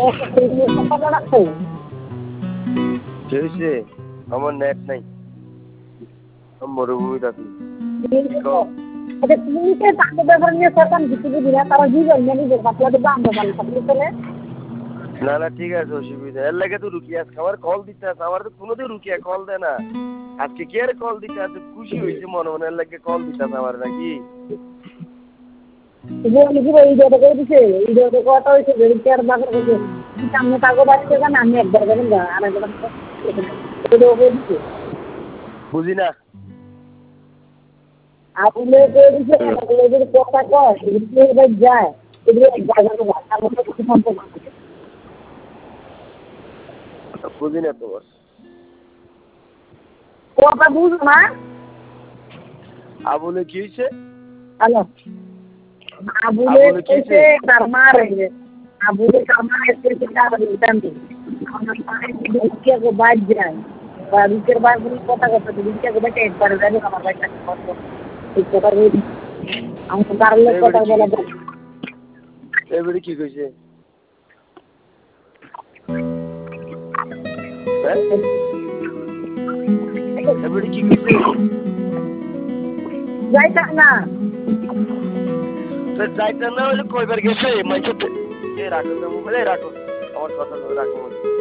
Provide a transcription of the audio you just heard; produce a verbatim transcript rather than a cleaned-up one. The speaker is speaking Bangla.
হয়েছে আমার নেট নাই মরুভূমি থাকি না না ঠিক আছে অসুবিধা এর লাগে তো রুকিয়া আমার কল দিতে আছে আমার তো কোনোদিন রুকিয়া কল দেয় না আজকে কে আর কল দিতে আছে খুশি হয়েছে মনে মনে এর লাগে কল দিতে আছে আমার নাকি বুঝি না আপনি কথা কয় যায় বুঝি না তোমার কথা বুঝো না আবুলে কি হয়েছে হ্যালো আবুলে কইছে তার মারে আবুলে কামা এসে তার দিতাম আমার পায়ে কে গো বাজ যায় বা বিকের বার পুরো কথা কথা দিকে গো বেটে একবার যাবে আমার বাইটা কত ঠিক কথা বলি আমি তো কারলে কথা বলা এবারে কি কইছে এবারে কি কইছে যাইতা না তো যাইতা না হলে কয়বার গেছে মাইকে এ রাখো মোবাইলে রাখো আমার কথা রাখো